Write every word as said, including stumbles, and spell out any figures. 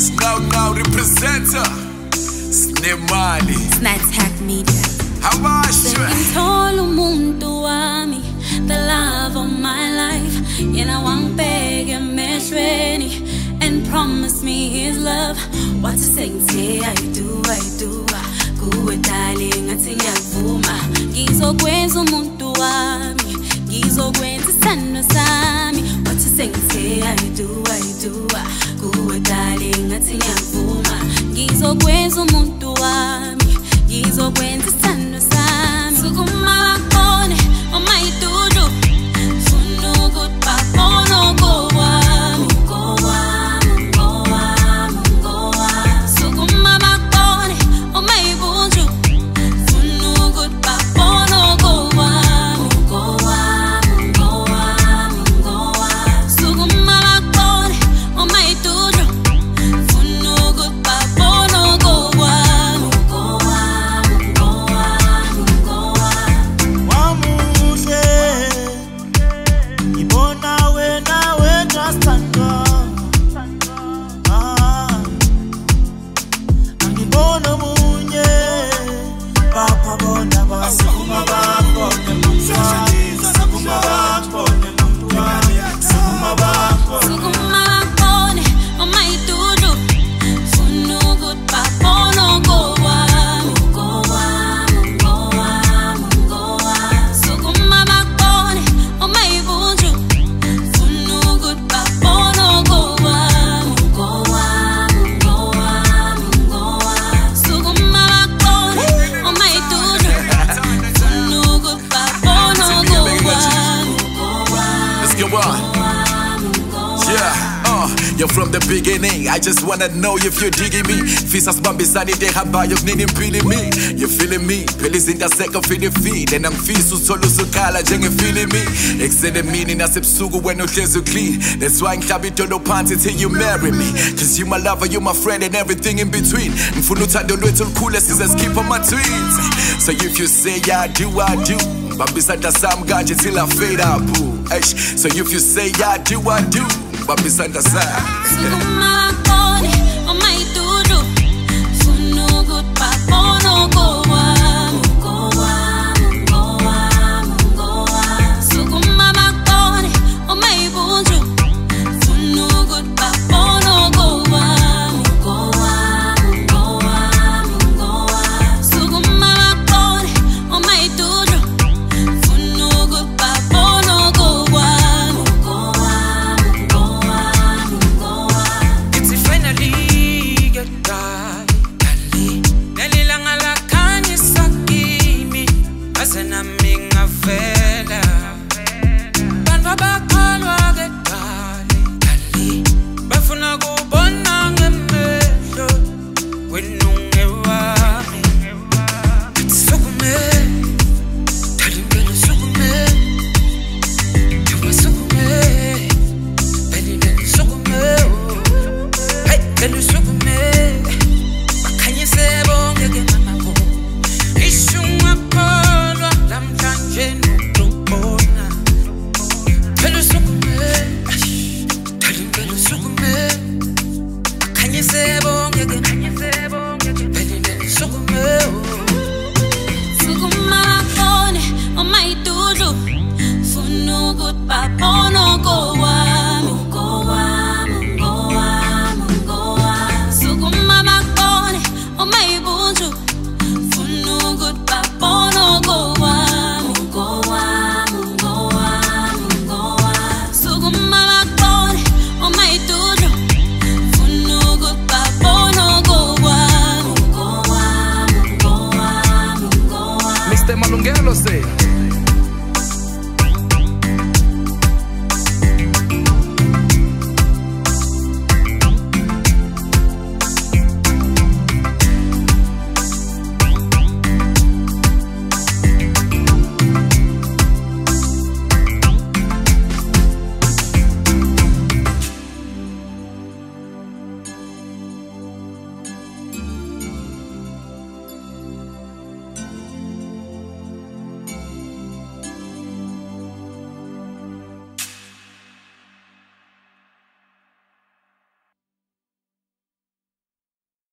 Now now representer Snemali Snack Media. Habashwe Ngithola umuntu wami, the love of my life. Yena wangibheka emehlweni and promise me his love. What to say, say I do, I do. Kuwe darling, athi ngiyavuma. Ngizokwenza umuntu wami, ngizokwenza isithando sami. What to say, say I do, I do. Kuwe darling, athi ngiyavuma. Ngizokwenza umuntu wami, ngizokwenza isithando sami. Sukuma bakone, omayidudu. Funa ukuthi babone okwami, okwami, okwami, okwami. Sukuma bakone, omayibunju. Funa ukuthi babone okwami, okwami, okwami, okwami. Sukuma bakone, omayidudu. Funa ukuthi babone okwami, okwami, okwami, okwami. Wamuhle ngibona wena wena sithando. Ah, angibona omunye bapha bona basukuma bakone mfana. Sukuma bakone mfana. Sukuma bakone. Sukuma bakone, omayidudu. Funa ukuthi babone okwami, okwami, okwami, okwami. Sukuma bakone, omayibunju. Funa ukuthi babone okwami, okwami, okwami, okwami. Sukuma bakone, omayidudu. Funa ukuthi babone okwami, okwami. Let's go on. Yeah, uh, you're from the beginning. I just wanna know if you're digging me. Fisa sibambisani de hamba yokunini mpili me. You feeling me? Phela izinto aseka feeling feed. And angifisa uthola usukhala njenge feeling me. Extend mini nasebusuku when uhlezi clean. That's why ngihlaba idolo phansi till you marry me. Cause you my lover, you my friend and everything in between. Ngifuna uthando lwethu olukhulu size keep on my tweets. So if you say I do, I do. Bambisana sami kanje till I fade out, boo. Eish. So if you say I do, I do. Bambisana sami. Sukuma bakone, omayidudu. Funa ukuthi babone okwami, okwami, okwami, okwami. Sukuma bakone, omayibunju. Funa ukuthi babone okwami, okwami, okwami, okwami. Sukuma bakone, omayidudu. Funa ukuthi babone okwami, okwami, okwami, okwami. It's finally get done. Dali, nelilanga la khanyisa kimi, base nami ngavela. Bantu abakholwa ke dali, dali, bafuna kubona ngemehlo wena ungewami. Sukume, dali ngeke sukume, ngeke sukume, dali ngeke sukume. Hey, ngeke sukume, bakhanyise bonke ke mama bo. Ishunga kholwa lamhlanje nokubona. Ngeke sukume, dali ngeke sukume, bakhanyise bonke ke dali ngeke sukume. Sukuma bakone, omayidudu. Funa ukuthi babone okwami.